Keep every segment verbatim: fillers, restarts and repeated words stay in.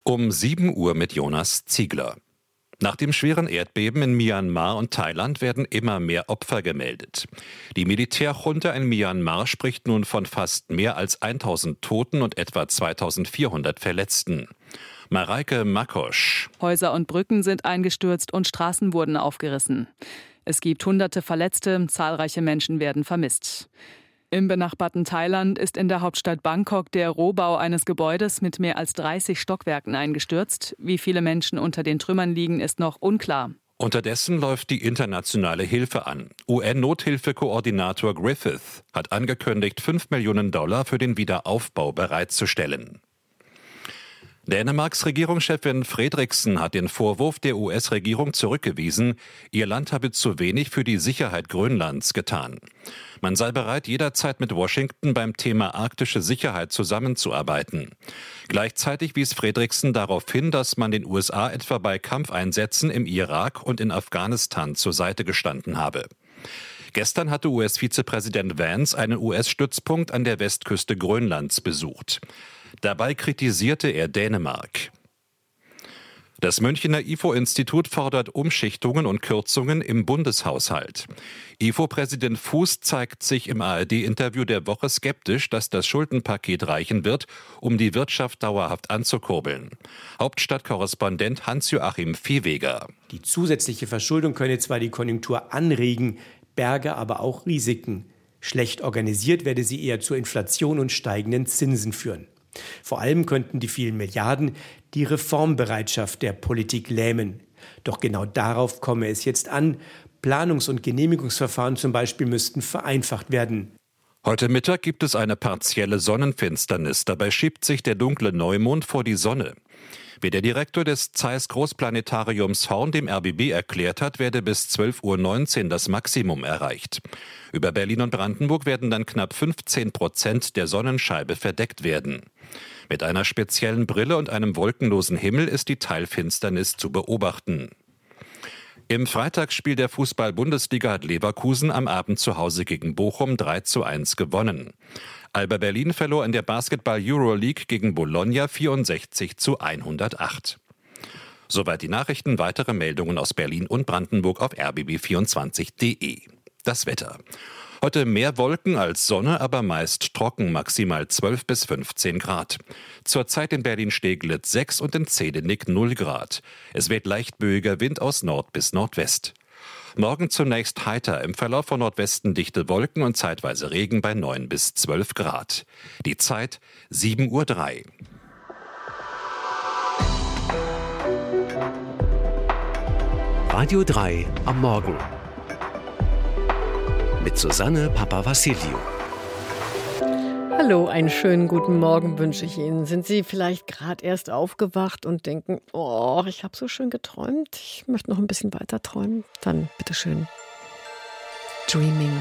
Um sieben Uhr mit Jonas Ziegler. Nach dem schweren Erdbeben in Myanmar und Thailand werden immer mehr Opfer gemeldet. Die Militärjunta in Myanmar spricht nun von fast mehr als tausend Toten und etwa zweitausendvierhundert Verletzten. Mareike Makosch. Häuser und Brücken sind eingestürzt und Straßen wurden aufgerissen. Es gibt hunderte Verletzte, zahlreiche Menschen werden vermisst. Im benachbarten Thailand ist in der Hauptstadt Bangkok der Rohbau eines Gebäudes mit mehr als dreißig Stockwerken eingestürzt. Wie viele Menschen unter den Trümmern liegen, ist noch unklar. Unterdessen läuft die internationale Hilfe an. U N-Nothilfekoordinator Griffith hat angekündigt, fünf Millionen Dollar für den Wiederaufbau bereitzustellen. Dänemarks Regierungschefin Frederiksen hat den Vorwurf der U S-Regierung zurückgewiesen, ihr Land habe zu wenig für die Sicherheit Grönlands getan. Man sei bereit, jederzeit mit Washington beim Thema arktische Sicherheit zusammenzuarbeiten. Gleichzeitig wies Frederiksen darauf hin, dass man den U S A etwa bei Kampfeinsätzen im Irak und in Afghanistan zur Seite gestanden habe. Gestern hatte U S-Vizepräsident Vance einen U S-Stützpunkt an der Westküste Grönlands besucht. Dabei kritisierte er Dänemark. Das Münchner I F O-Institut fordert Umschichtungen und Kürzungen im Bundeshaushalt. I F O-Präsident Fuß zeigt sich im A R D-Interview der Woche skeptisch, dass das Schuldenpaket reichen wird, um die Wirtschaft dauerhaft anzukurbeln. Hauptstadtkorrespondent Hans-Joachim Viehweger. Die zusätzliche Verschuldung könne zwar die Konjunktur anregen, berge aber auch Risiken. Schlecht organisiert werde sie eher zur Inflation und steigenden Zinsen führen. Vor allem könnten die vielen Milliarden die Reformbereitschaft der Politik lähmen. Doch genau darauf komme es jetzt an. Planungs- und Genehmigungsverfahren zum Beispiel müssten vereinfacht werden. Heute Mittag gibt es eine partielle Sonnenfinsternis. Dabei schiebt sich der dunkle Neumond vor die Sonne. Wie der Direktor des Zeiss Großplanetariums Horn dem R B B erklärt hat, werde bis zwölf Uhr neunzehn das Maximum erreicht. Über Berlin und Brandenburg werden dann knapp fünfzehn Prozent der Sonnenscheibe verdeckt werden. Mit einer speziellen Brille und einem wolkenlosen Himmel ist die Teilfinsternis zu beobachten. Im Freitagsspiel der Fußball-Bundesliga hat Leverkusen am Abend zu Hause gegen Bochum drei zu eins gewonnen. Alba Berlin verlor in der Basketball-Euroleague gegen Bologna vierundsechzig zu hundertacht. Soweit die Nachrichten. Weitere Meldungen aus Berlin und Brandenburg auf r b b vierundzwanzig punkt d e. Das Wetter. Heute mehr Wolken als Sonne, aber meist trocken, maximal zwölf bis fünfzehn Grad. Zurzeit in Berlin-Steglitz sechs und in Zedenick null Grad. Es weht leicht böiger Wind aus Nord bis Nordwest. Morgen zunächst heiter, im Verlauf von Nordwesten dichte Wolken und zeitweise Regen bei neun bis zwölf Grad. Die Zeit sieben Uhr drei. Radio drei am Morgen. Mit Susanne Papavassiliou. Hallo, einen schönen guten Morgen wünsche ich Ihnen. Sind Sie vielleicht gerade erst aufgewacht und denken, oh, ich habe so schön geträumt, ich möchte noch ein bisschen weiter träumen? Dann bitteschön. Dreaming.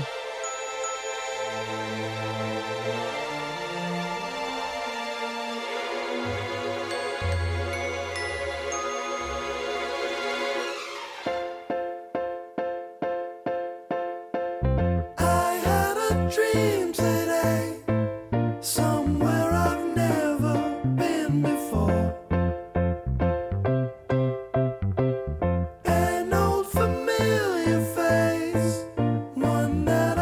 An old familiar face, one that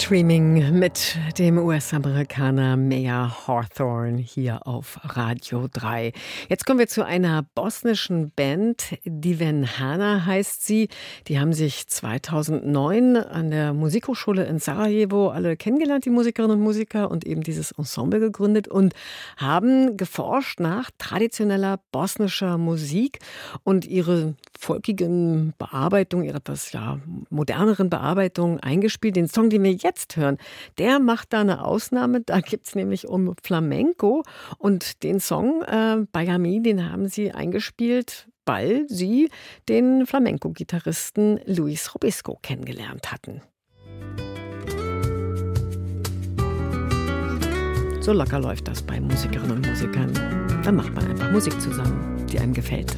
Daydreaming mit dem U S-Amerikaner Mayer Hawthorne hier auf Radio drei. Jetzt kommen wir zu einer bosnischen Band, Divena heißt sie. Die haben sich zweitausendneun an der Musikhochschule in Sarajevo alle kennengelernt, die Musikerinnen und Musiker, und eben dieses Ensemble gegründet und haben geforscht nach traditioneller bosnischer Musik und ihre folkigen Bearbeitung, ihre etwas ja, moderneren Bearbeitung eingespielt. Den Song, den wir jetzt hören, der macht da eine Ausnahme. Da geht es nämlich um Flamenco. Und den Song äh, Bayami, den haben sie eingespielt, weil sie den Flamenco-Gitarristen Luis Robisco kennengelernt hatten. So locker läuft das bei Musikerinnen und Musikern. Da macht man einfach Musik zusammen, die einem gefällt.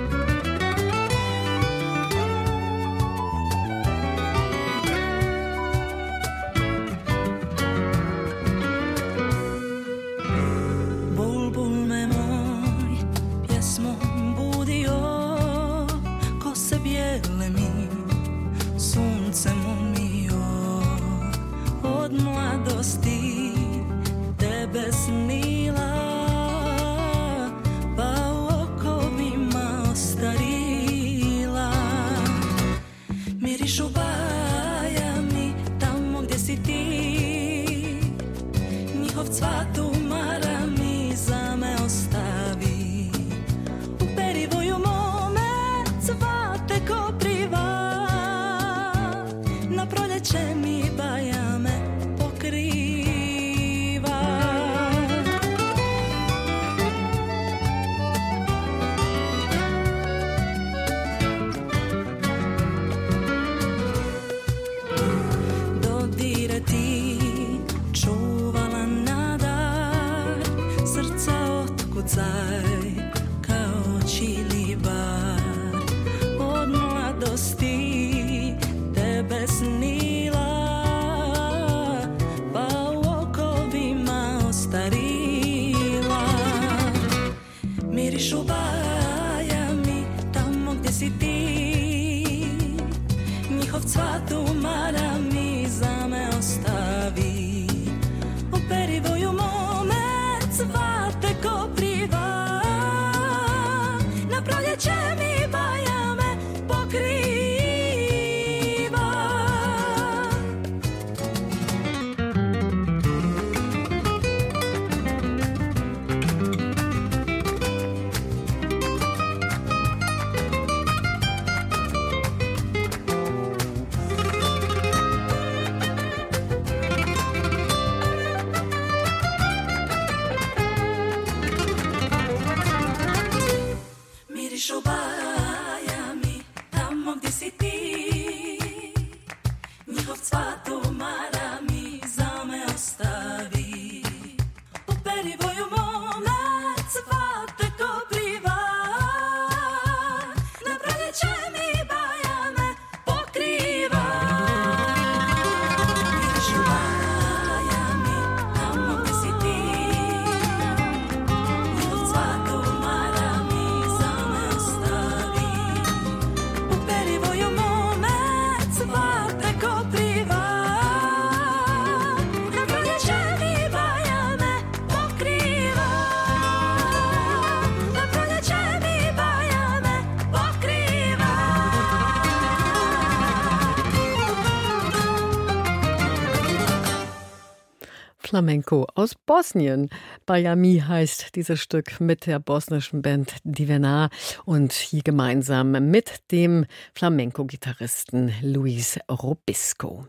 Flamenco aus Bosnien. Bayami heißt dieses Stück mit der bosnischen Band Divena und hier gemeinsam mit dem Flamenco-Gitarristen Luis Robisco.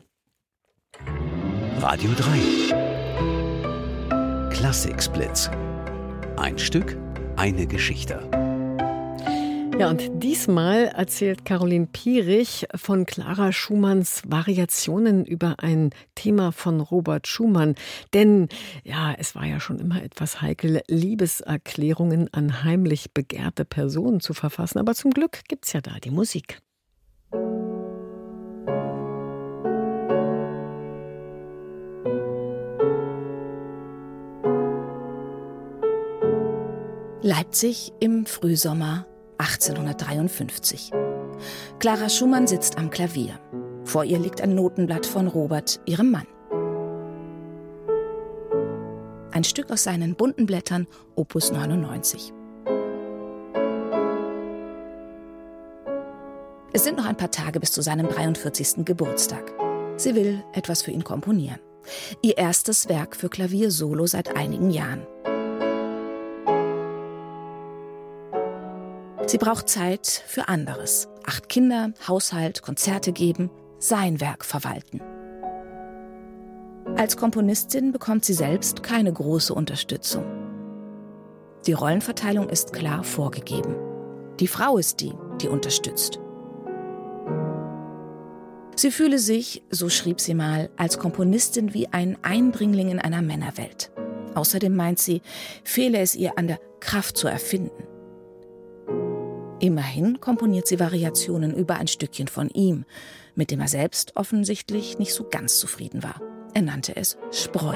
Radio drei. Klassik-Splits. Ein Stück, eine Geschichte. Ja, und diesmal erzählt Caroline Pierich von Clara Schumanns Variationen über ein Thema von Robert Schumann. Denn ja, es war ja schon immer etwas heikel, Liebeserklärungen an heimlich begehrte Personen zu verfassen. Aber zum Glück gibt's ja da die Musik. Leipzig im Frühsommer achtzehnhundertdreiundfünfzig. Clara Schumann sitzt am Klavier. Vor ihr liegt ein Notenblatt von Robert, ihrem Mann. Ein Stück aus seinen bunten Blättern, Opus neunundneunzig. Es sind noch ein paar Tage bis zu seinem dreiundvierzigsten Geburtstag. Sie will etwas für ihn komponieren. Ihr erstes Werk für Klavier-Solo seit einigen Jahren. Sie braucht Zeit für anderes. Acht Kinder, Haushalt, Konzerte geben, sein Werk verwalten. Als Komponistin bekommt sie selbst keine große Unterstützung. Die Rollenverteilung ist klar vorgegeben. Die Frau ist die, die unterstützt. Sie fühle sich, so schrieb sie mal, als Komponistin wie ein Eindringling in einer Männerwelt. Außerdem meint sie, fehle es ihr an der Kraft zu erfinden. Immerhin komponiert sie Variationen über ein Stückchen von ihm, mit dem er selbst offensichtlich nicht so ganz zufrieden war. Er nannte es Spreu.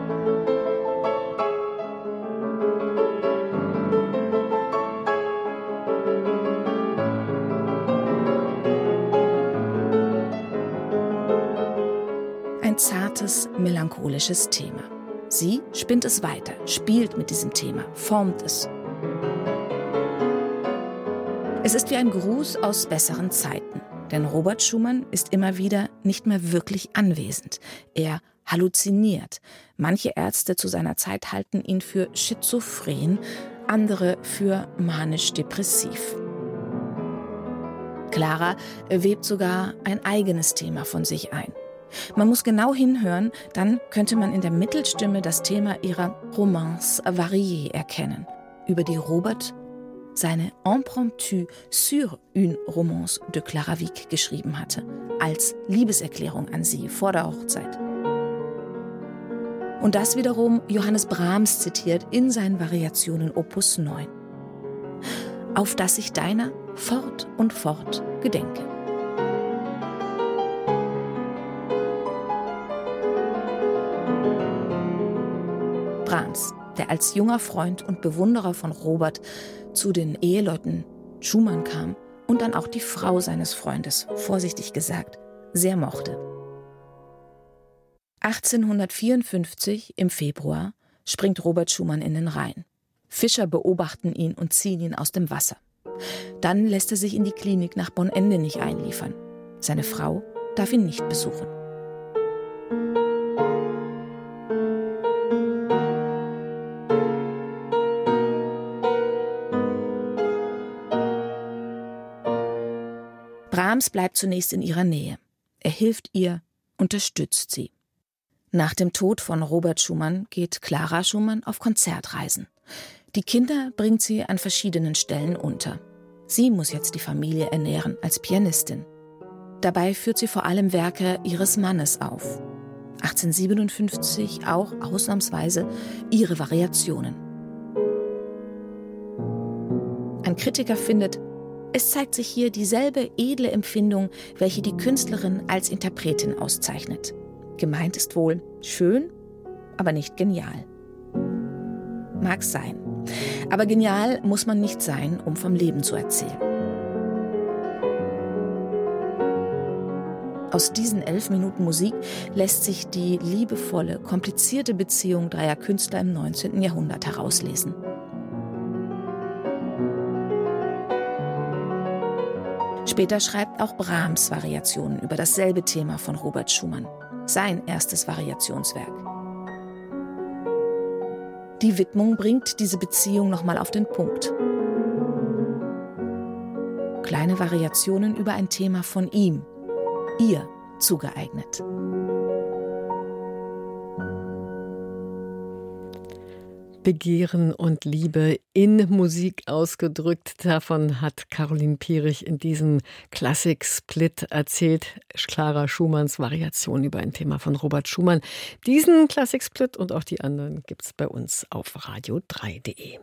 Ein zartes, melancholisches Thema. Sie spinnt es weiter, spielt mit diesem Thema, formt es. Es ist wie ein Gruß aus besseren Zeiten, denn Robert Schumann ist immer wieder nicht mehr wirklich anwesend. Er halluziniert. Manche Ärzte zu seiner Zeit halten ihn für schizophren, andere für manisch-depressiv. Clara webt sogar ein eigenes Thema von sich ein. Man muss genau hinhören, dann könnte man in der Mittelstimme das Thema ihrer Romance variée erkennen, über die Robert seine Impromptu sur une romance de Clara Wieck geschrieben hatte, als Liebeserklärung an sie vor der Hochzeit. Und das wiederum Johannes Brahms zitiert in seinen Variationen Opus neun. Auf dass ich deiner fort und fort gedenke. Brahms, der als junger Freund und Bewunderer von Robert zu den Eheleuten Schumann kam und dann auch die Frau seines Freundes, vorsichtig gesagt, sehr mochte. achtzehnhundertvierundfünfzig im Februar springt Robert Schumann in den Rhein. Fischer beobachten ihn und ziehen ihn aus dem Wasser. Dann lässt er sich in die Klinik nach Bonn-Endenich einliefern. Seine Frau darf ihn nicht besuchen. Brahms bleibt zunächst in ihrer Nähe. Er hilft ihr, unterstützt sie. Nach dem Tod von Robert Schumann geht Clara Schumann auf Konzertreisen. Die Kinder bringt sie an verschiedenen Stellen unter. Sie muss jetzt die Familie ernähren als Pianistin. Dabei führt sie vor allem Werke ihres Mannes auf. achtzehnhundertsiebenundfünfzig auch ausnahmsweise ihre Variationen. Ein Kritiker findet, es zeigt sich hier dieselbe edle Empfindung, welche die Künstlerin als Interpretin auszeichnet. Gemeint ist wohl schön, aber nicht genial. Mag's sein. Aber genial muss man nicht sein, um vom Leben zu erzählen. Aus diesen elf Minuten Musik lässt sich die liebevolle, komplizierte Beziehung dreier Künstler im neunzehnten Jahrhundert herauslesen. Später schreibt auch Brahms Variationen über dasselbe Thema von Robert Schumann, sein erstes Variationswerk. Die Widmung bringt diese Beziehung nochmal auf den Punkt. Kleine Variationen über ein Thema von ihm, ihr zugeeignet. Begehren und Liebe in Musik ausgedrückt. Davon hat Caroline Pierich in diesem Klassik-Split erzählt. Clara Schumanns Variation über ein Thema von Robert Schumann. Diesen Klassik-Split und auch die anderen gibt es bei uns auf radio drei punkt de.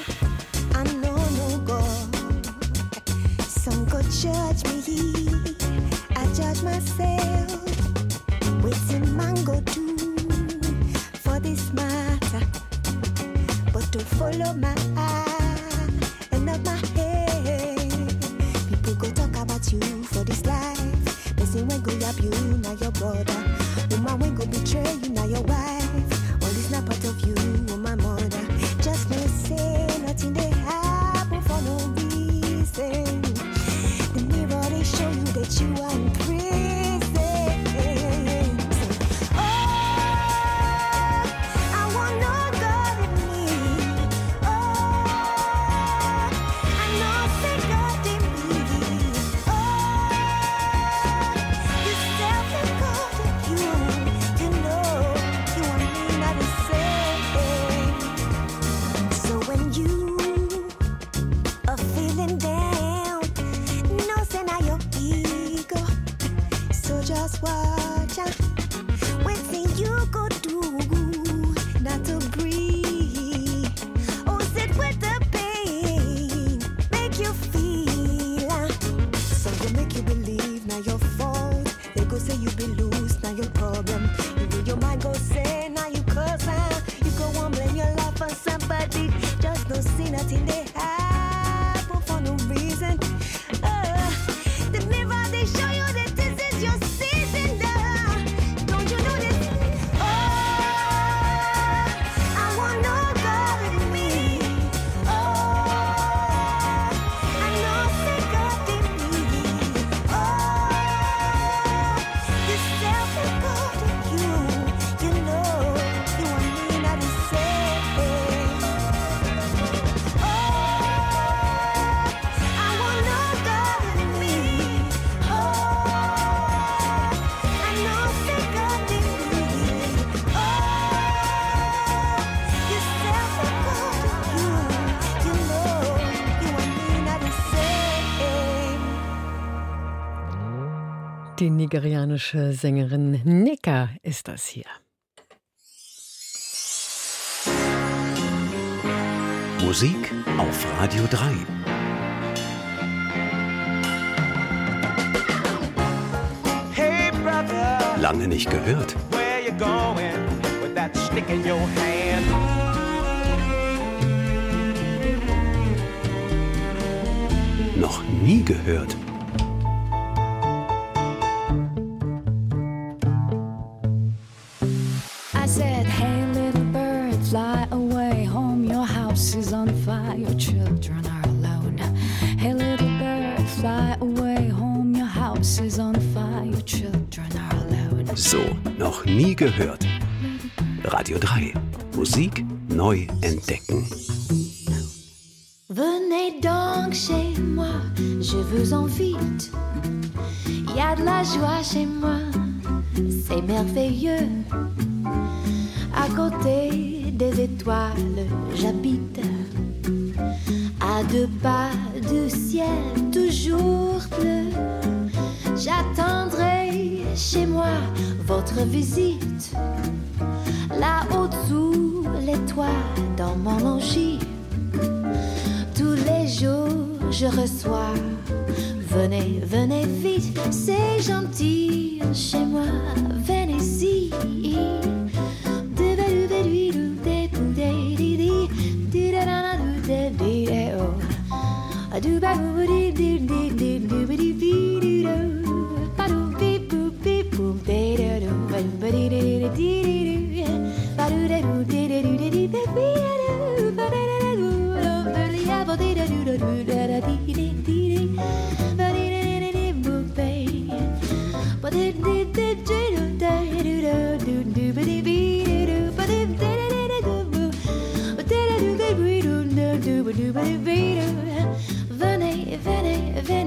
Judge me, follow my eye and up my head. People go talk about you for this life. They say when go yap you, now your brother. Woman when go betray you, now your wife. All this not part of you, oh my mother. Just no say nothing they happen for no reason. The mirror they show you that you are in prison. Die nigerianische Sängerin Nneka ist das hier. Musik auf Radio drei. Hey brother, lange nicht gehört. Where you going with that stick in your hand? Noch nie gehört. I said, hey little bird, fly away home. Your house is on fire, your children are alone. Hey little bird, fly away home. Your house is on fire, your children are alone. So, noch nie gehört. Radio drei. Musik neu entdecken. Venez donc chez moi, je vous invite. Y a de la joie chez moi, c'est merveilleux. À côté des étoiles, j'habite. À deux pas du ciel, toujours bleu. J'attendrai chez moi votre visite. Là-haut sous les toits, dans mon logis. Tous les jours, je reçois. Venez, venez vite, c'est gentil chez moi. Venez-y. Venez, venez, venez.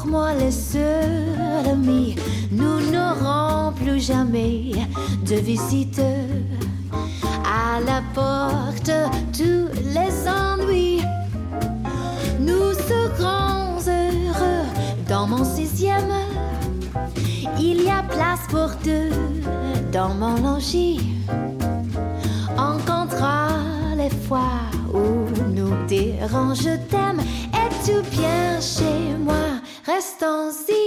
pour moi le seul ami. Nous n'aurons plus jamais de visite. À la porte, tous les ennuis. Nous serons heureux dans mon sixième. Il y a place pour deux dans mon logis. On comptera les fois où nous dérange, je t'aime. Es-tu bien chez moi? Restons-y.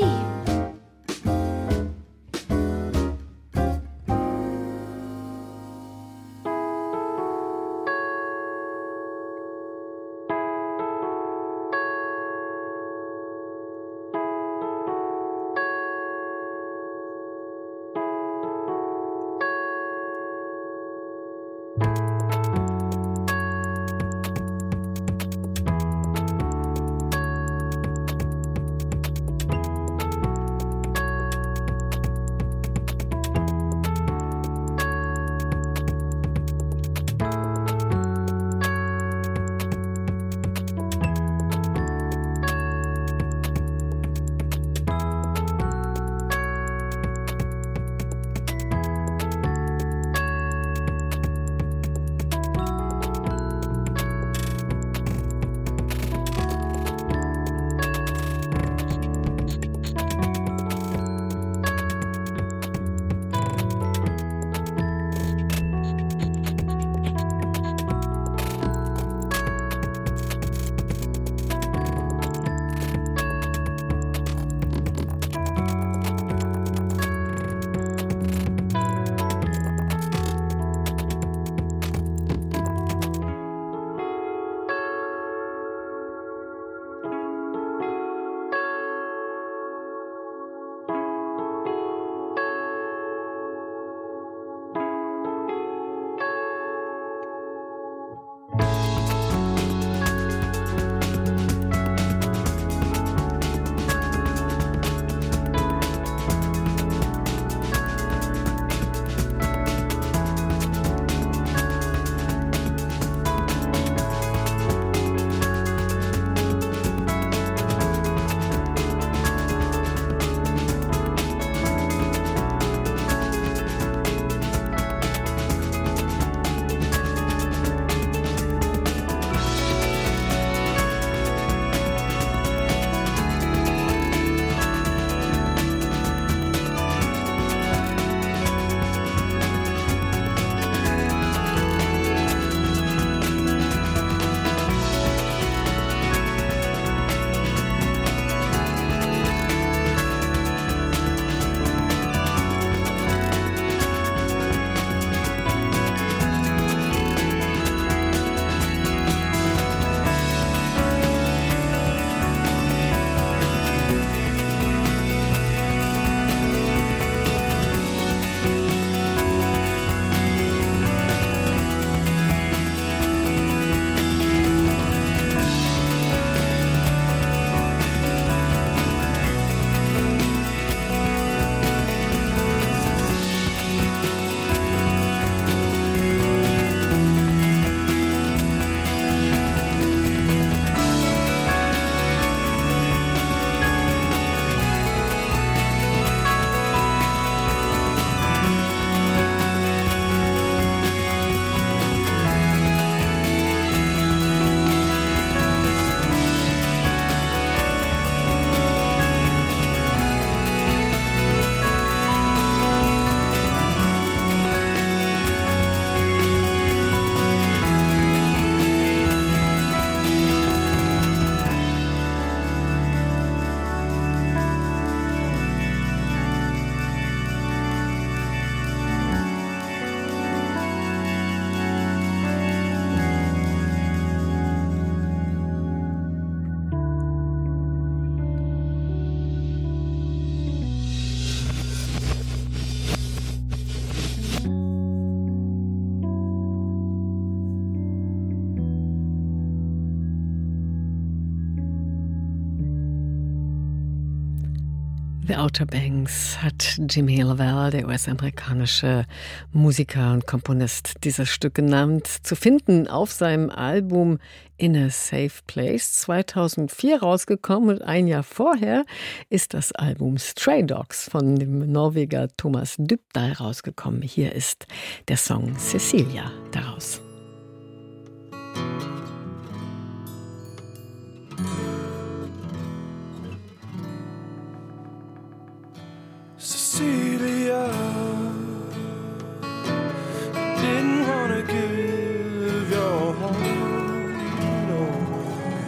The Outer Banks hat Jimmy Lavelle, der U S-amerikanische Musiker und Komponist, dieses Stück genannt, zu finden auf seinem Album In a Safe Place, zweitausendvier rausgekommen, und ein Jahr vorher ist das Album Stray Dogs von dem Norweger Thomas Dybdahl rausgekommen. Hier ist der Song Cecilia daraus. Cecilia, didn't want to give your heart away.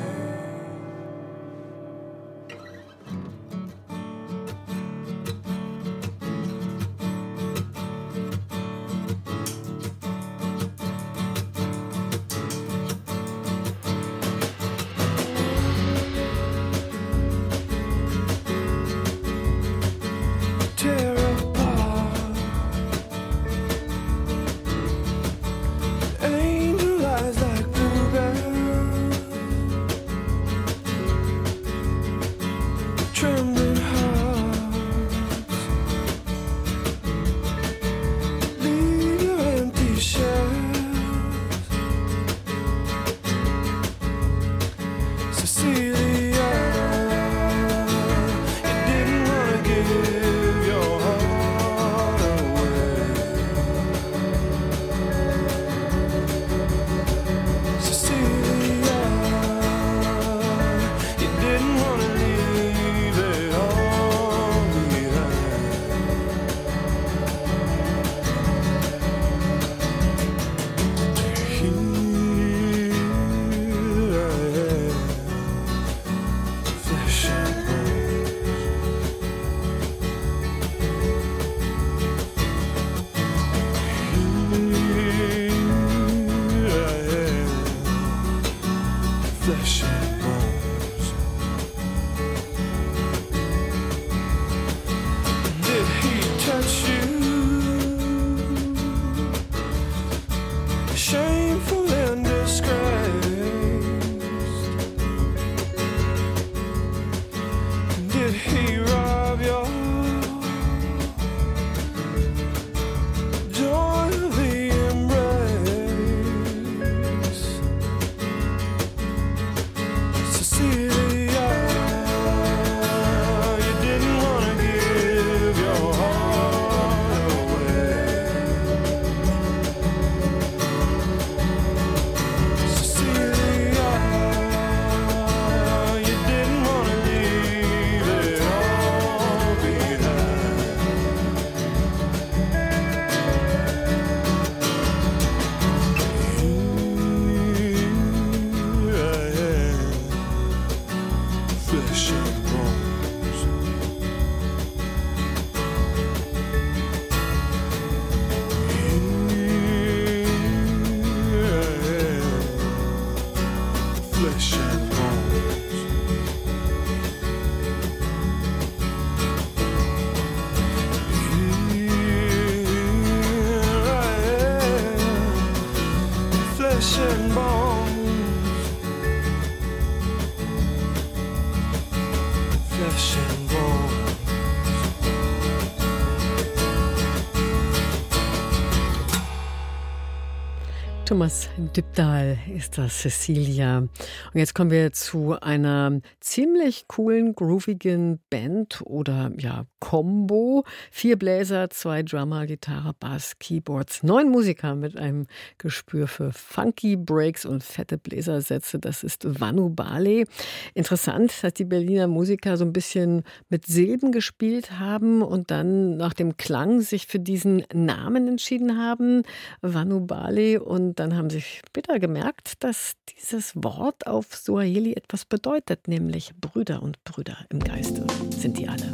Thomas Dybdahl ist das, Cecilia. Und jetzt kommen wir zu einer ziemlich coolen, groovigen Band oder ja, Combo. Vier Bläser, zwei Drummer, Gitarre, Bass, Keyboards, neun Musiker mit einem Gespür für funky Breaks und fette Bläsersätze. Das ist Vanu Bale. Interessant, dass die Berliner Musiker so ein bisschen mit Silben gespielt haben und dann nach dem Klang sich für diesen Namen entschieden haben, Vanu Bale. Und dann haben sie später gemerkt, dass dieses Wort auf Swahili etwas bedeutet, nämlich Brüder und Brüder im Geiste sind die alle.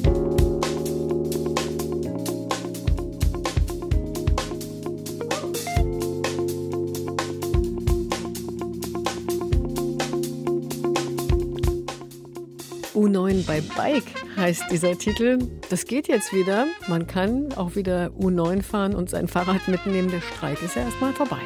U neun bei Bike heißt dieser Titel. Das geht jetzt wieder. Man kann auch wieder U neun fahren und sein Fahrrad mitnehmen. Der Streik ist ja erstmal vorbei.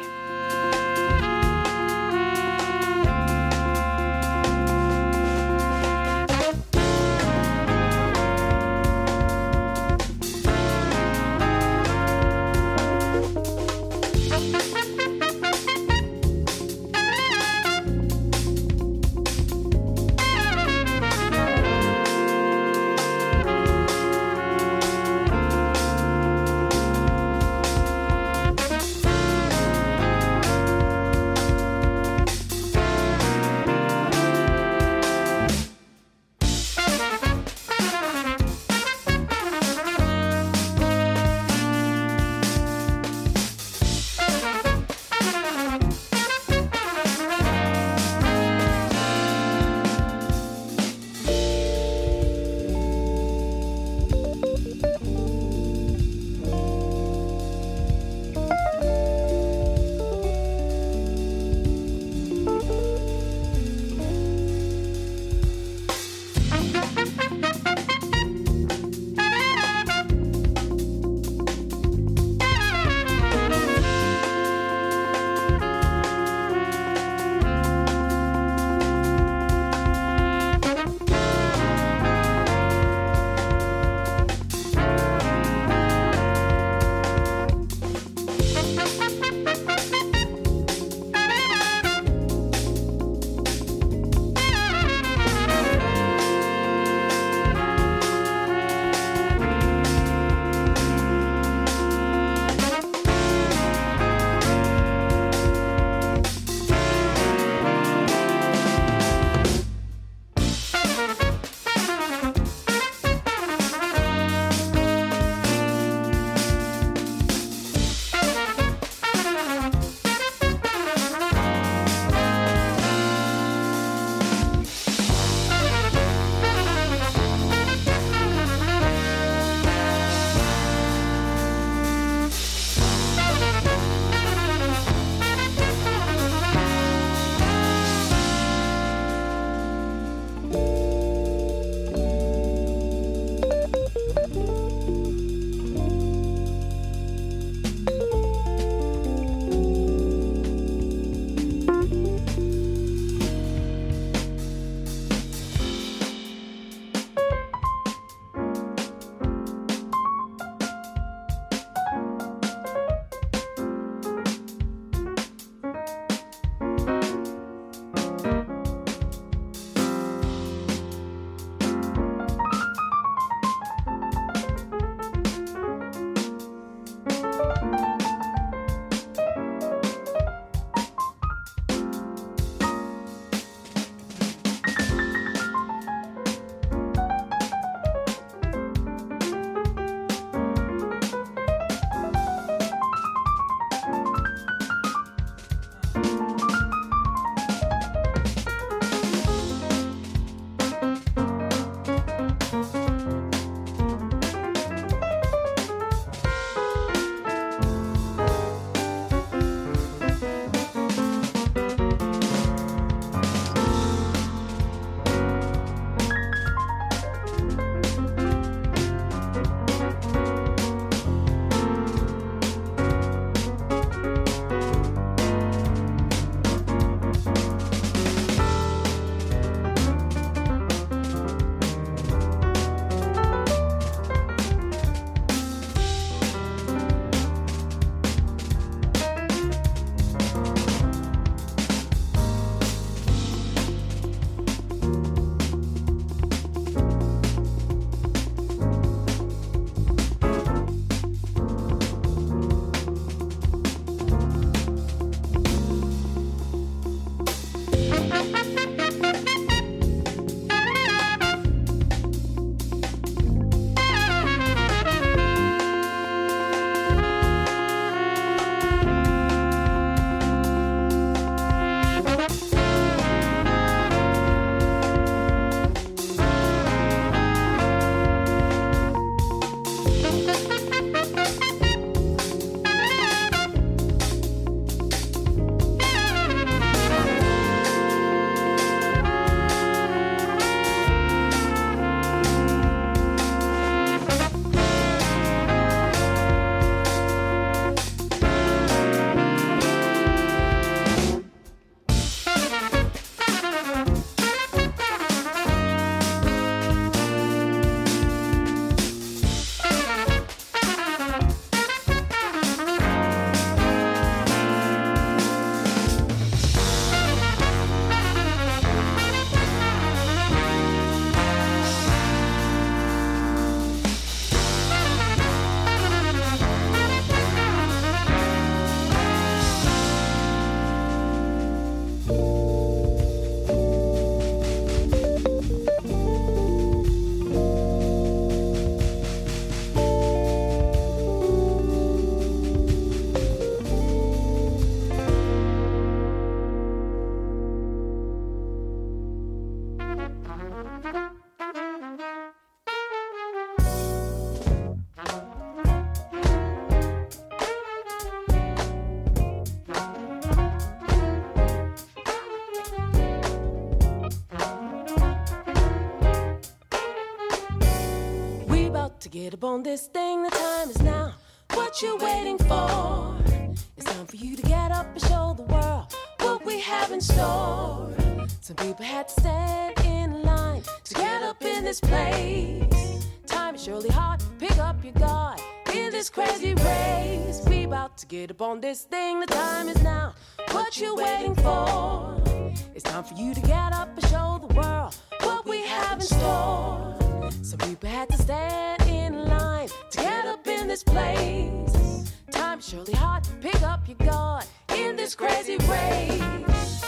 this thing, the time is now. What you waiting for? It's time for you to get up and show the world what we have in store. Some people had to stand in line to get up in this place. Time is surely hard, pick up your guard in this crazy race. We about to get up on this thing, the time is now. What you waiting for? It's time for you to get up and show the world what we have in store. Some people had to stand in line to get up in this place. Time is surely hard, pick up your guard in this crazy race.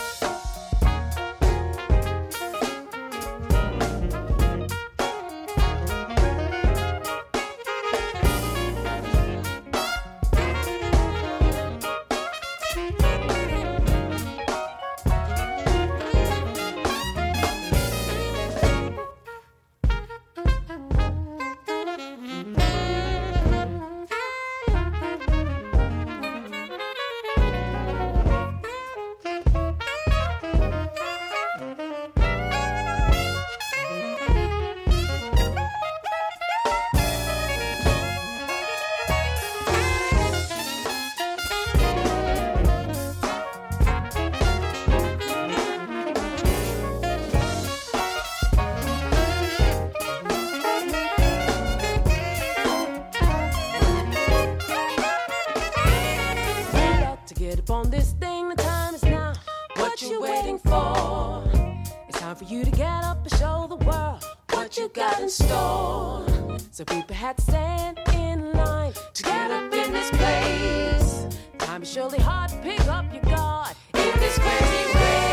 So people had to stand in line to get up in this place. Time is surely hard, pick up your guard in this crazy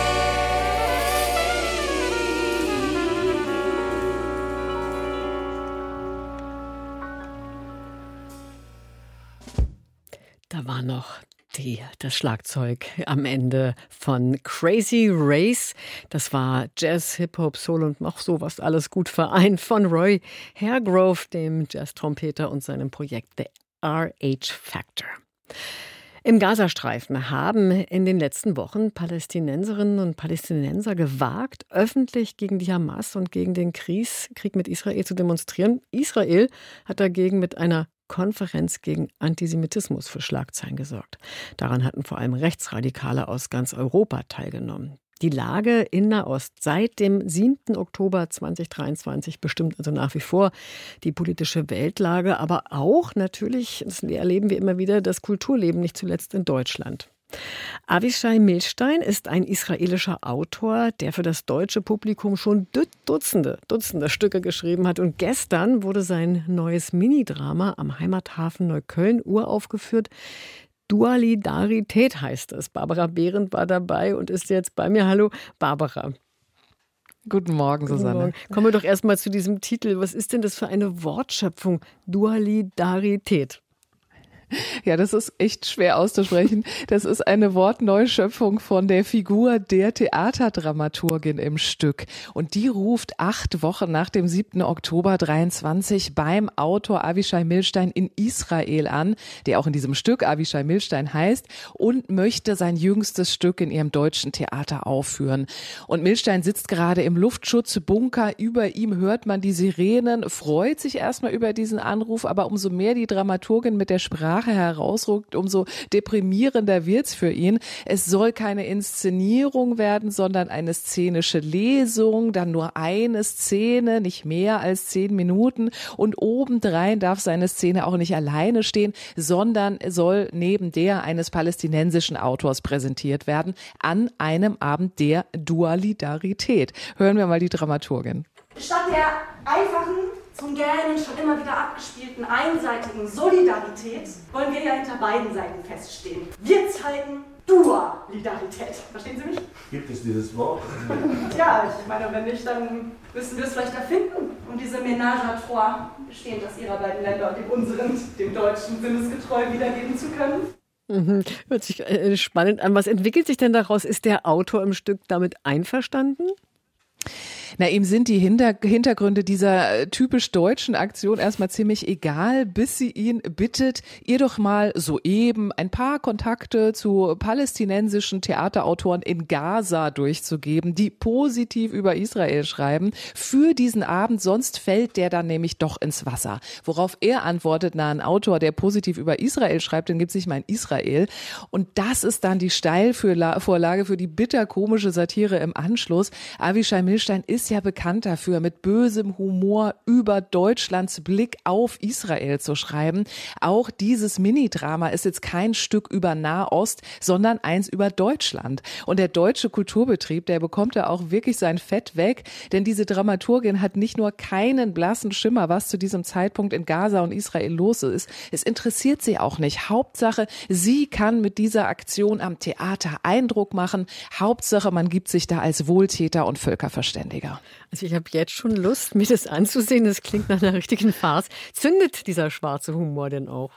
race. Da war noch Die, das Schlagzeug am Ende von Crazy Race. Das war Jazz, Hip-Hop, Soul und noch sowas alles gut vereint von Roy Hargrove, dem Jazz-Trompeter und seinem Projekt The R H Factor. Im Gazastreifen haben in den letzten Wochen Palästinenserinnen und Palästinenser gewagt, öffentlich gegen die Hamas und gegen den Krieg mit Israel zu demonstrieren. Israel hat dagegen mit einer Konferenz gegen Antisemitismus für Schlagzeilen gesorgt. Daran hatten vor allem Rechtsradikale aus ganz Europa teilgenommen. Die Lage in Nahost seit dem siebten Oktober zweitausenddreiundzwanzig bestimmt also nach wie vor die politische Weltlage, aber auch natürlich, das erleben wir immer wieder, das Kulturleben, nicht zuletzt in Deutschland. Avishai Milstein ist ein israelischer Autor, der für das deutsche Publikum schon Dutzende, Dutzende Stücke geschrieben hat. Und gestern wurde sein neues Minidrama am Heimathafen Neukölln uraufgeführt. Dualidarität heißt es. Barbara Behrendt war dabei und ist jetzt bei mir. Hallo, Barbara. Guten Morgen, Guten Susanne. Morgen. Kommen wir doch erstmal zu diesem Titel. Was ist denn das für eine Wortschöpfung? Dualidarität. Ja, das ist echt schwer auszusprechen. Das ist eine Wortneuschöpfung von der Figur der Theaterdramaturgin im Stück. Und die ruft acht Wochen nach dem siebten Oktober dreiundzwanzig beim Autor Avishai Milstein in Israel an, der auch in diesem Stück Avishai Milstein heißt, und möchte sein jüngstes Stück in ihrem deutschen Theater aufführen. Und Milstein sitzt gerade im Luftschutzbunker. Über ihm hört man die Sirenen, freut sich erstmal über diesen Anruf, aber umso mehr die Dramaturgin mit der Sprache herausrückt, umso deprimierender wird's für ihn. Es soll keine Inszenierung werden, sondern eine szenische Lesung, dann nur eine Szene, nicht mehr als zehn Minuten, und obendrein darf seine Szene auch nicht alleine stehen, sondern soll neben der eines palästinensischen Autors präsentiert werden, an einem Abend der Dualidarität. Hören wir mal die Dramaturgin. Statt der einfachen, zum Gähnen schon immer wieder abgespielten einseitigen Solidarität wollen wir ja hinter beiden Seiten feststehen. Wir zeigen Dualidarität. Verstehen Sie mich? Gibt es dieses Wort? Ja, ich meine, wenn nicht, dann müssen wir es vielleicht erfinden, um diese Ménage à trois, bestehend aus Ihrer beiden Länder und dem unseren, dem Deutschen, sinnesgetreu wiedergeben zu können. Mhm. Hört sich äh, spannend an. Was entwickelt sich denn daraus? Ist der Autor im Stück damit einverstanden? Na, ihm sind die Hinter- Hintergründe dieser typisch deutschen Aktion erstmal ziemlich egal, bis sie ihn bittet, ihr doch mal soeben ein paar Kontakte zu palästinensischen Theaterautoren in Gaza durchzugeben, die positiv über Israel schreiben, für diesen Abend, sonst fällt der dann nämlich doch ins Wasser. Worauf er antwortet, na, ein Autor, der positiv über Israel schreibt, den gibt's nicht mal in Israel. Und das ist dann die Steilvorlage für die bitterkomische Satire im Anschluss. Avichai Milstein ist ja bekannt dafür, mit bösem Humor über Deutschlands Blick auf Israel zu schreiben. Auch dieses Mini-Drama ist jetzt kein Stück über Nahost, sondern eins über Deutschland. Und der deutsche Kulturbetrieb, der bekommt da auch wirklich sein Fett weg, denn diese Dramaturgin hat nicht nur keinen blassen Schimmer, was zu diesem Zeitpunkt in Gaza und Israel los ist. Es interessiert sie auch nicht. Hauptsache, sie kann mit dieser Aktion am Theater Eindruck machen. Hauptsache, man gibt sich da als Wohltäter und Völkerverständiger. Also ich habe jetzt schon Lust, mir das anzusehen. Das klingt nach einer richtigen Farce. Zündet dieser schwarze Humor denn auch?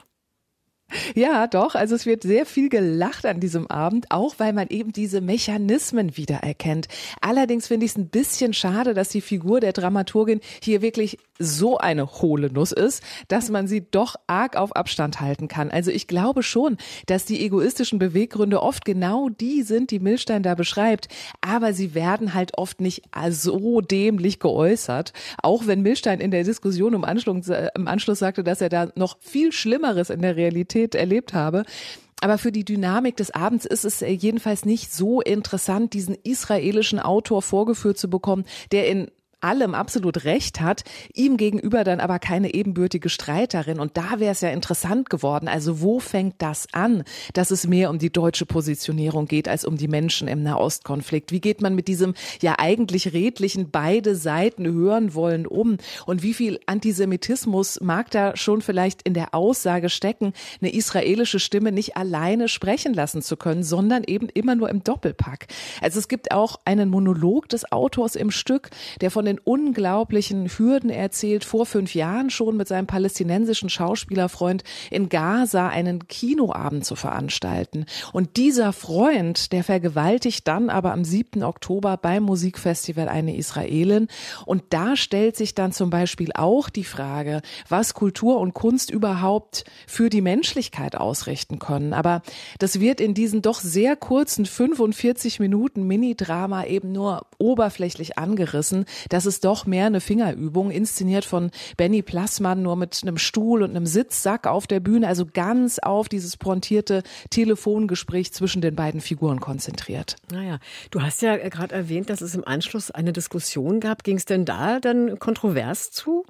Ja, doch. Also es wird sehr viel gelacht an diesem Abend, auch weil man eben diese Mechanismen wiedererkennt. Allerdings finde ich es ein bisschen schade, dass die Figur der Dramaturgin hier wirklich so eine hohle Nuss ist, dass man sie doch arg auf Abstand halten kann. Also ich glaube schon, dass die egoistischen Beweggründe oft genau die sind, die Milstein da beschreibt. Aber sie werden halt oft nicht so dämlich geäußert. Auch wenn Milstein in der Diskussion im Anschluss, äh, im Anschluss sagte, dass er da noch viel Schlimmeres in der Realität erlebt habe. Aber für die Dynamik des Abends ist es jedenfalls nicht so interessant, diesen israelischen Autor vorgeführt zu bekommen, der in allem absolut recht hat, ihm gegenüber dann aber keine ebenbürtige Streiterin. Und da wäre es ja interessant geworden. Also wo fängt das an, dass es mehr um die deutsche Positionierung geht, als um die Menschen im Nahostkonflikt? Wie geht man mit diesem ja eigentlich redlichen beide Seiten hören wollen um? Und wie viel Antisemitismus mag da schon vielleicht in der Aussage stecken, eine israelische Stimme nicht alleine sprechen lassen zu können, sondern eben immer nur im Doppelpack? Also es gibt auch einen Monolog des Autors im Stück, der von den unglaublichen Hürden erzählt, vor fünf Jahren schon mit seinem palästinensischen Schauspielerfreund in Gaza einen Kinoabend zu veranstalten. Und dieser Freund, der vergewaltigt dann aber am siebten Oktober beim Musikfestival eine Israelin. Und da stellt sich dann zum Beispiel auch die Frage, was Kultur und Kunst überhaupt für die Menschlichkeit ausrichten können. Aber das wird in diesen doch sehr kurzen fünfundvierzig Minuten Mini-Drama eben nur oberflächlich angerissen. Das ist doch mehr eine Fingerübung, inszeniert von Benny Plassmann, nur mit einem Stuhl und einem Sitzsack auf der Bühne, also ganz auf dieses pointierte Telefongespräch zwischen den beiden Figuren konzentriert. Naja, du hast ja gerade erwähnt, dass es im Anschluss eine Diskussion gab. Ging es denn da dann kontrovers zu?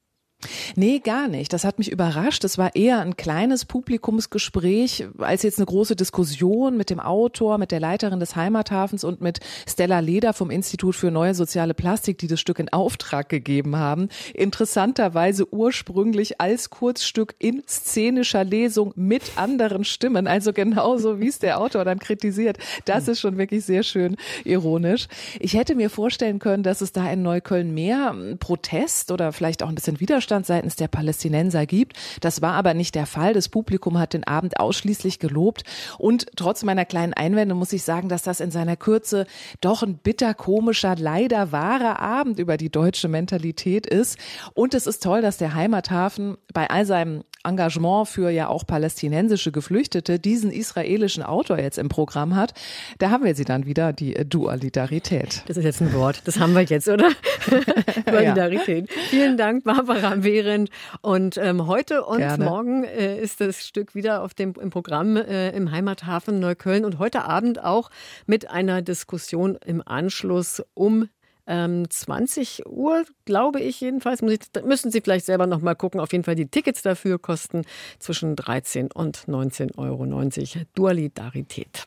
Nee, gar nicht. Das hat mich überrascht. Es war eher ein kleines Publikumsgespräch, als jetzt eine große Diskussion mit dem Autor, mit der Leiterin des Heimathafens und mit Stella Leder vom Institut für Neue Soziale Plastik, die das Stück in Auftrag gegeben haben. Interessanterweise ursprünglich als Kurzstück in szenischer Lesung mit anderen Stimmen, also genauso wie es der Autor dann kritisiert. Das ist schon wirklich sehr schön ironisch. Ich hätte mir vorstellen können, dass es da in Neukölln mehr Protest oder vielleicht auch ein bisschen Widerstand seitens der Palästinenser gibt. Das war aber nicht der Fall. Das Publikum hat den Abend ausschließlich gelobt. Und trotz meiner kleinen Einwände muss ich sagen, dass das in seiner Kürze doch ein bitterkomischer, leider wahrer Abend über die deutsche Mentalität ist. Und es ist toll, dass der Heimathafen bei all seinem Engagement für ja auch palästinensische Geflüchtete diesen israelischen Autor jetzt im Programm hat. Da haben wir sie dann wieder, die Dualitarität. Das ist jetzt ein Wort, das haben wir jetzt, oder? Dualitarität. Ja. Vielen Dank, Barbara Behrendt. Und ähm, heute und Gerne. morgen äh, ist das Stück wieder auf dem, im Programm äh, im Heimathafen Neukölln und heute Abend auch mit einer Diskussion im Anschluss um Ähm, zwanzig Uhr, glaube ich jedenfalls. Muss ich, müssen Sie vielleicht selber noch mal gucken. Auf jeden Fall die Tickets dafür kosten zwischen dreizehn und neunzehn Euro neunzig. Dualitarität.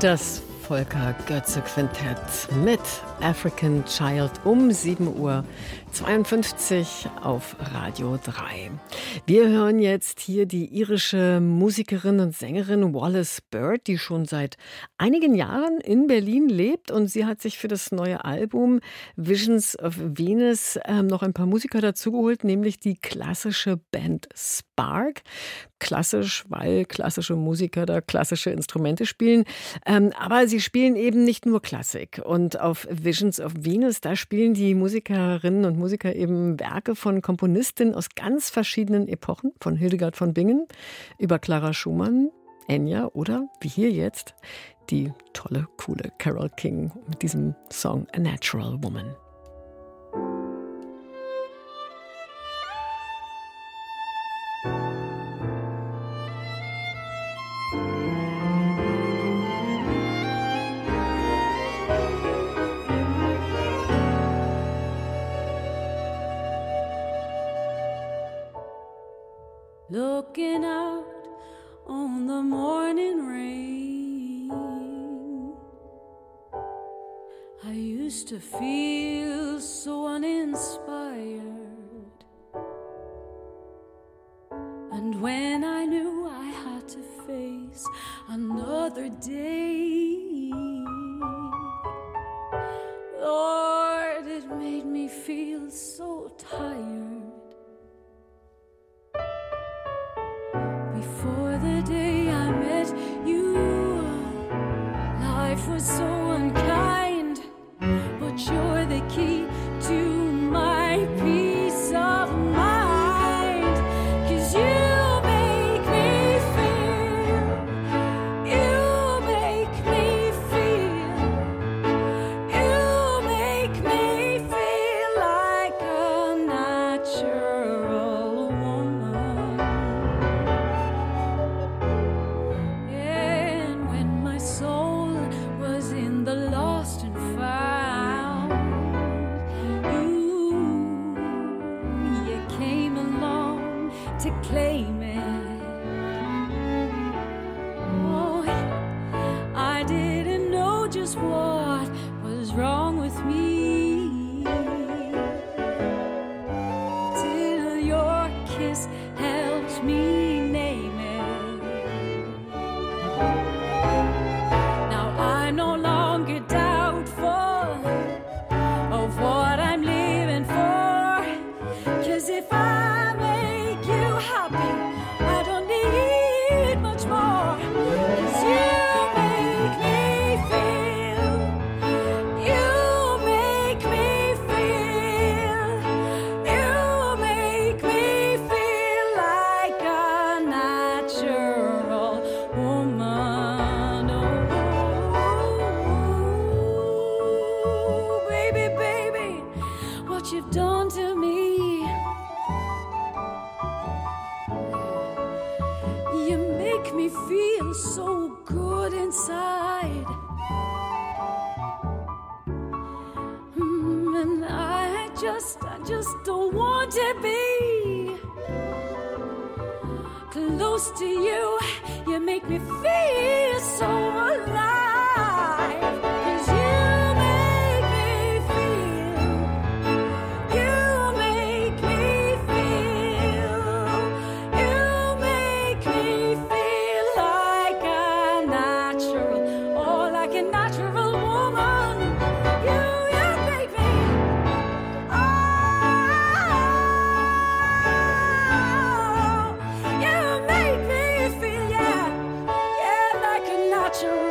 Das Volker Götze Quintett mit African Child um sieben Uhr zweiundfünfzig auf Radio drei. Wir hören jetzt hier die irische Musikerin und Sängerin Wallis Bird, die schon seit einigen Jahren in Berlin lebt, und sie hat sich für das neue Album Visions of Venus ähm, noch ein paar Musiker dazugeholt, nämlich die klassische Band Spark. Klassisch, weil klassische Musiker da klassische Instrumente spielen. Ähm, aber sie spielen eben nicht nur Klassik. Und auf Visions of Venus, da spielen die Musikerinnen und Musiker eben Werke von Komponistinnen aus ganz verschiedenen Epochen, von Hildegard von Bingen über Clara Schumann, Enya oder, wie hier jetzt, die tolle, coole Carole King mit diesem Song A Natural Woman. Looking out on the morning rain, I used to feel so uninspired. And when I knew I had to face another day, Lord, it made me feel so tired. Before the day I met you, life was so unkind, but you're the key to my peace of mind. 'Cause you make me feel, you make me feel, you make me feel like a natural woman. And when my soul was in the lost and found, you, you came along to claim it. Oh, I didn't know just what was wrong with me till your kiss helped me name it. Now I'm no longer doubtful of what I'm living for. 'Cause if I make you happy, I don't need much more. 'Cause you make me feel, you make me feel, you make me feel like a natural woman. Oh, baby, baby, what you've done to me. You make me feel so good inside. Mm, and I just, I just don't want to be close to you. You make me feel so alive. 'Cause you make me feel, you make me feel, you make me feel like a natural, oh, like a natural woman. You, you make me, oh, you make me feel, yeah, yeah, like a natural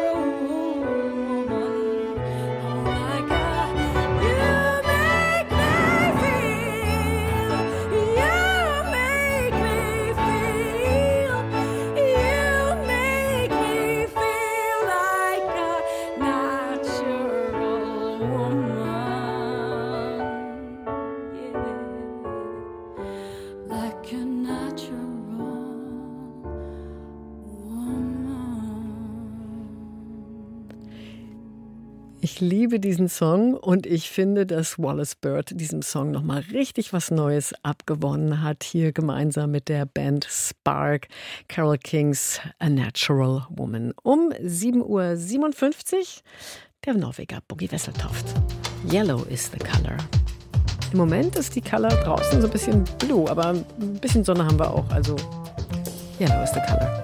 Ich liebe diesen Song und ich finde, dass Wallace Bird diesem Song nochmal richtig was Neues abgewonnen hat. Hier gemeinsam mit der Band Spark, Carole Kings A Natural Woman. Um sieben Uhr siebenundfünfzig der Norweger Boogie Wesseltoft. Yellow is the color. Im Moment ist die Color draußen so ein bisschen blue, aber ein bisschen Sonne haben wir auch. Also Yellow is the color.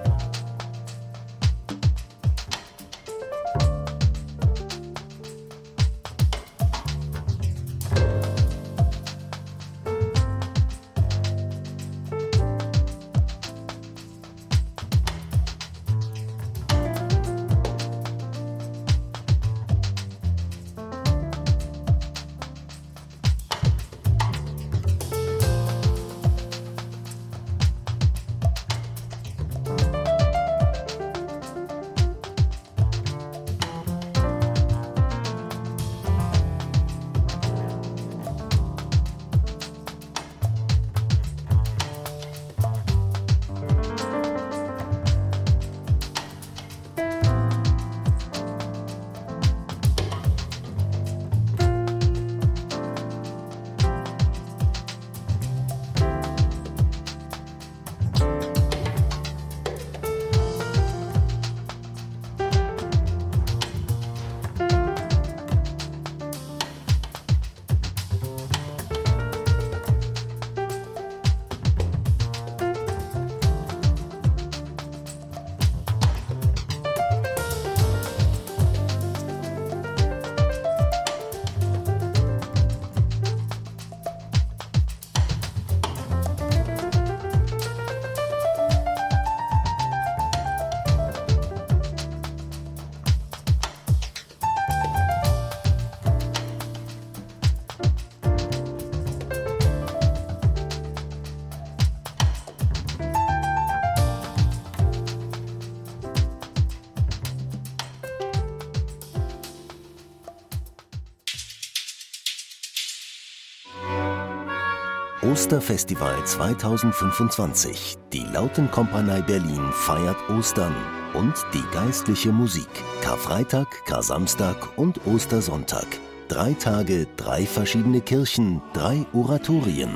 Osterfestival zweitausendfünfundzwanzig. Die Lautenkompanie Berlin feiert Ostern und die geistliche Musik. Karfreitag, Kar-Samstag und Ostersonntag. Drei Tage, drei verschiedene Kirchen, drei Oratorien.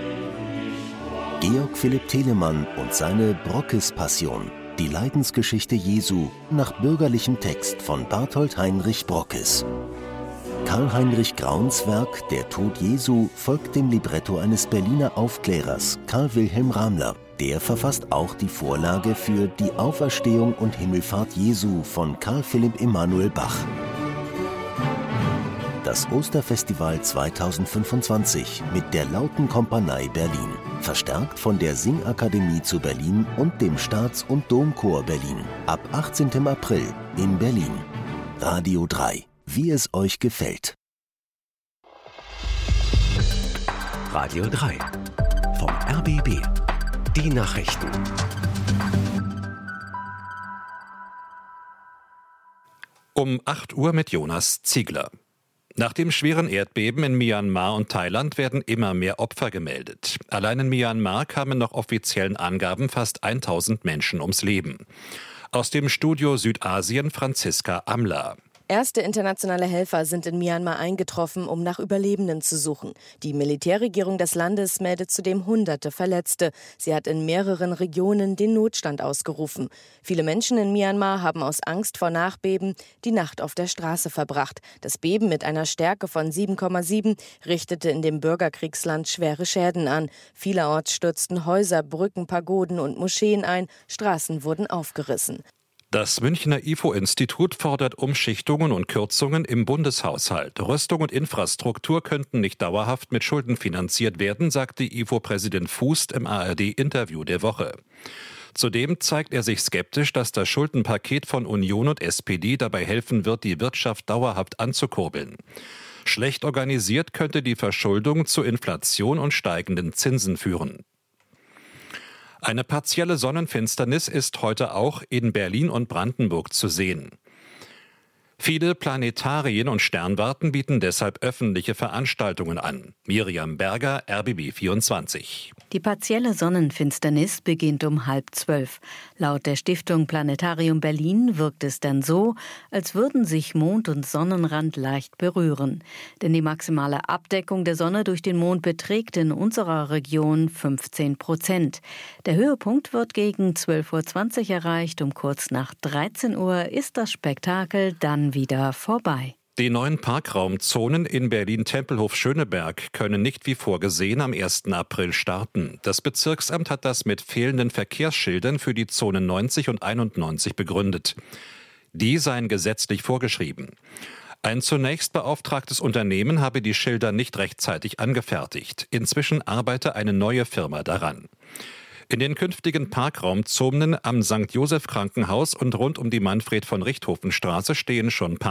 Georg Philipp Telemann und seine Brockes-Passion. Die Leidensgeschichte Jesu nach bürgerlichem Text von Barthold Heinrich Brockes. Karl-Heinrich Grauns Werk Der Tod Jesu folgt dem Libretto eines Berliner Aufklärers, Karl Wilhelm Ramler. Der verfasst auch die Vorlage für Die Auferstehung und Himmelfahrt Jesu von Karl Philipp Emanuel Bach. Das Osterfestival zweitausendfünfundzwanzig mit der Lautenkompanie Berlin. Verstärkt von der Singakademie zu Berlin und dem Staats- und Domchor Berlin. Ab achtzehnten April in Berlin. Radio drei. Wie es euch gefällt. Radio drei. Vom R B B. Die Nachrichten. Um acht Uhr mit Jonas Ziegler. Nach dem schweren Erdbeben in Myanmar und Thailand werden immer mehr Opfer gemeldet. Allein in Myanmar kamen nach offiziellen Angaben fast tausend Menschen ums Leben. Aus dem Studio Südasien Franziska Amler. Erste internationale Helfer sind in Myanmar eingetroffen, um nach Überlebenden zu suchen. Die Militärregierung des Landes meldet zudem hunderte Verletzte. Sie hat in mehreren Regionen den Notstand ausgerufen. Viele Menschen in Myanmar haben aus Angst vor Nachbeben die Nacht auf der Straße verbracht. Das Beben mit einer Stärke von sieben Komma sieben richtete in dem Bürgerkriegsland schwere Schäden an. Vielerorts stürzten Häuser, Brücken, Pagoden und Moscheen ein. Straßen wurden aufgerissen. Das Münchner I F O-Institut fordert Umschichtungen und Kürzungen im Bundeshaushalt. Rüstung und Infrastruktur könnten nicht dauerhaft mit Schulden finanziert werden, sagte I F O-Präsident Fußt im A R D-Interview der Woche. Zudem zeigt er sich skeptisch, dass das Schuldenpaket von Union und S P D dabei helfen wird, die Wirtschaft dauerhaft anzukurbeln. Schlecht organisiert könnte die Verschuldung zu Inflation und steigenden Zinsen führen. Eine partielle Sonnenfinsternis ist heute auch in Berlin und Brandenburg zu sehen. Viele Planetarien und Sternwarten bieten deshalb öffentliche Veranstaltungen an. Miriam Berger, R B B vierundzwanzig. Die partielle Sonnenfinsternis beginnt um halb zwölf. Laut der Stiftung Planetarium Berlin wirkt es dann so, als würden sich Mond und Sonnenrand leicht berühren. Denn die maximale Abdeckung der Sonne durch den Mond beträgt in unserer Region fünfzehn Prozent. Der Höhepunkt wird gegen zwölf Uhr zwanzig erreicht. Um kurz nach dreizehn Uhr ist das Spektakel dann wieder vorbei. Die neuen Parkraumzonen in Berlin-Tempelhof-Schöneberg können nicht wie vorgesehen am ersten April starten. Das Bezirksamt hat das mit fehlenden Verkehrsschildern für die Zonen neunzig und einundneunzig begründet. Die seien gesetzlich vorgeschrieben. Ein zunächst beauftragtes Unternehmen habe die Schilder nicht rechtzeitig angefertigt. Inzwischen arbeite eine neue Firma daran. In den künftigen Parkraumzonen am Sankt Joseph Krankenhaus und rund um die Manfred-von-Richthofen-Straße stehen schon